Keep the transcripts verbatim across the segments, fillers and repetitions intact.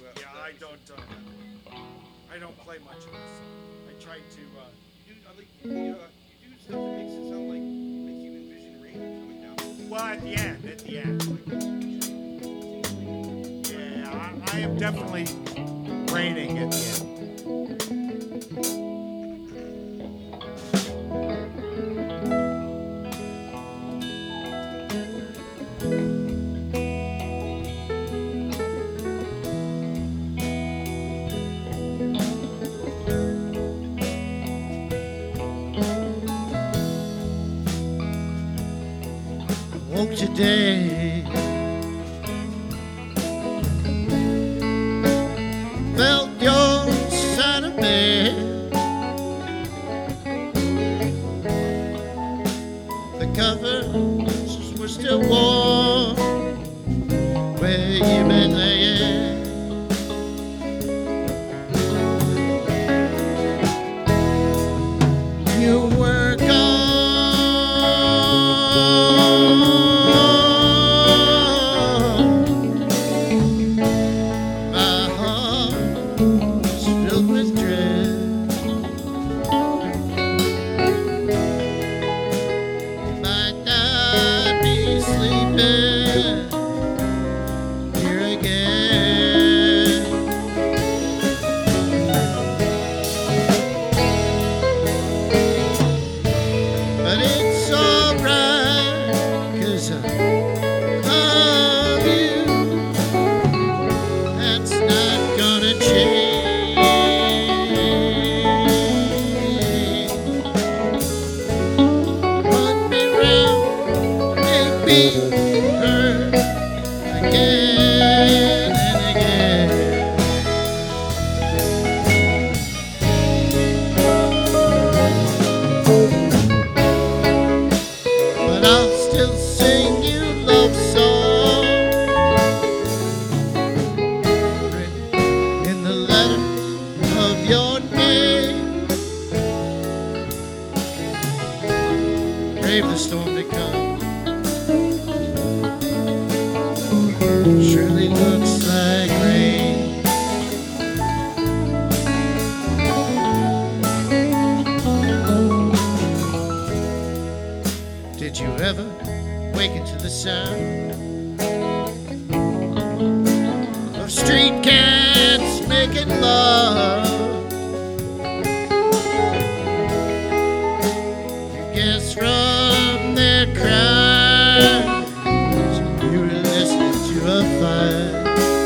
Yeah, I don't. Uh, I don't play much of this. I tried to. Uh, You do, I like, you, uh, you do stuff that makes it sound like, like you envision rain coming down. well, at the end, at the end. Yeah, I, I am definitely raining at the end. Woke today, felt your side of bed. The covers were still warm where you been laying. You were gone. But it's alright, 'cause I love you. That's not gonna change. Run me round, make me hurt again and again. I'll still sing you love songs in the letters of your name. Brave the storm to come. Surely looks like rain. Did you ever waken to the sound of street cats making love? You guess from their cries you were listening to a fire.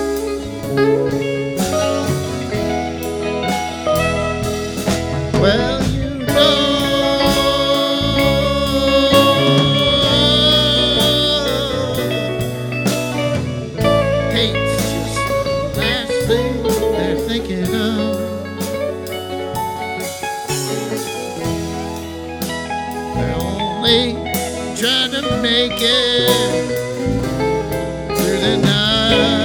Well, you know they're thinking of. They're only trying to make it through the night.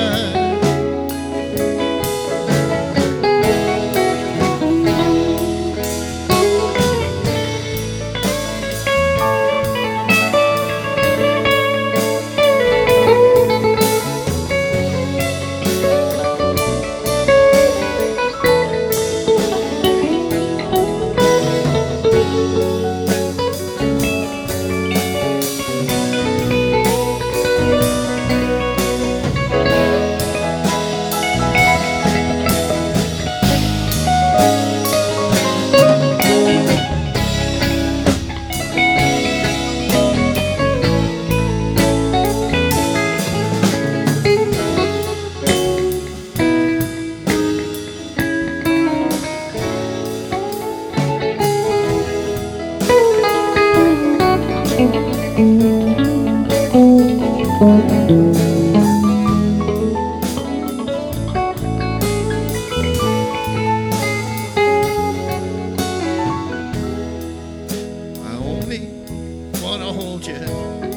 I only wanna hold you,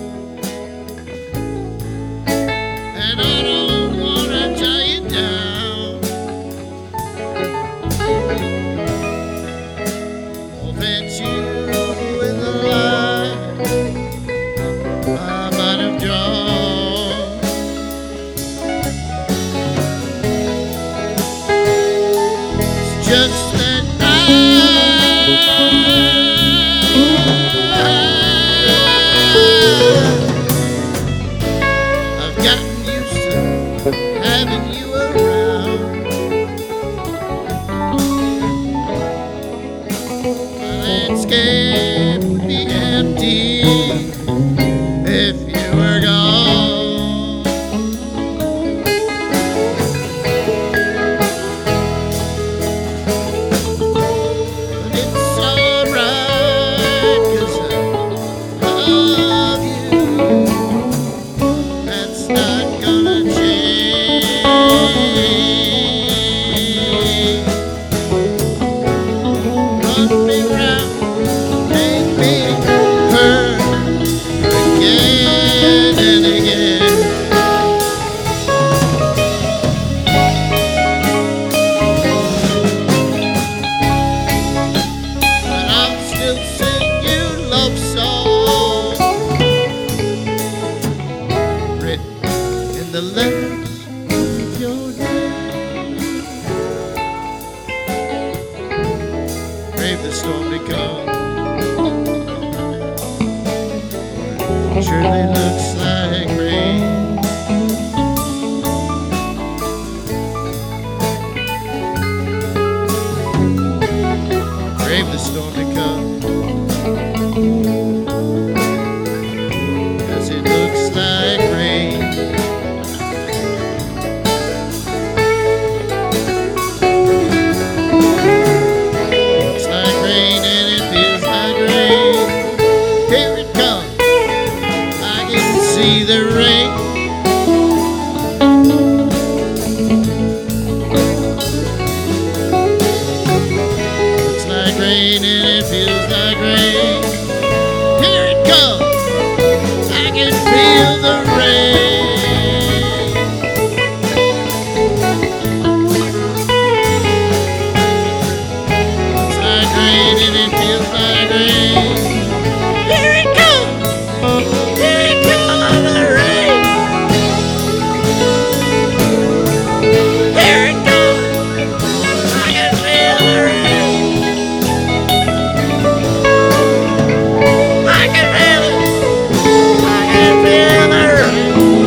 and I don't wanna tie you down. I'll bet you in the line I might have drawn. if you were gone. But it's alright, 'cause I love you. That's not gonna change. Run me round, make me hurt again and again. But I'll still sing you love songs written in the letters of your name. Brave the storm to come. It surely looks like rain. Brave the storm to come, 'cause it looks like rain. Looks like rain and it feels like rain. Here it comes, I can see the rain. Looks like rain and it feels like rain. Here it comes, I can feel the rain. Looks like rain and it feels like rain. Here it comes, here it comes, the rain. Here it comes, I can feel the rain. I can feel it, I can feel the rain.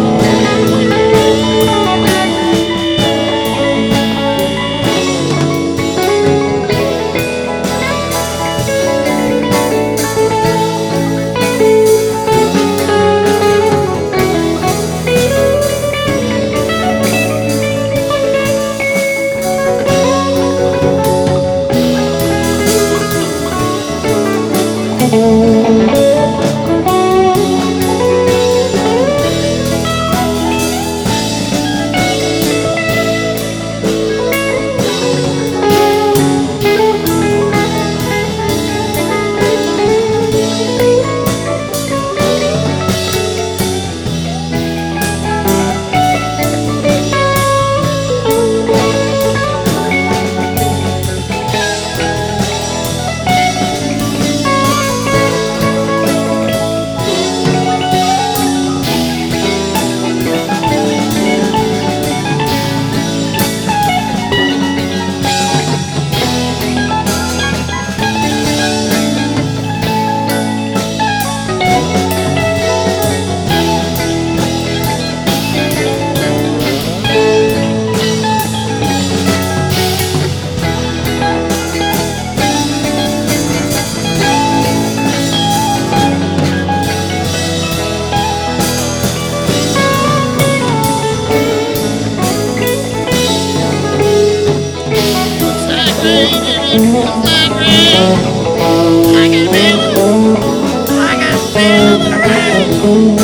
Looks like rain and it feels like rain. I can feel it, I can feel the rain.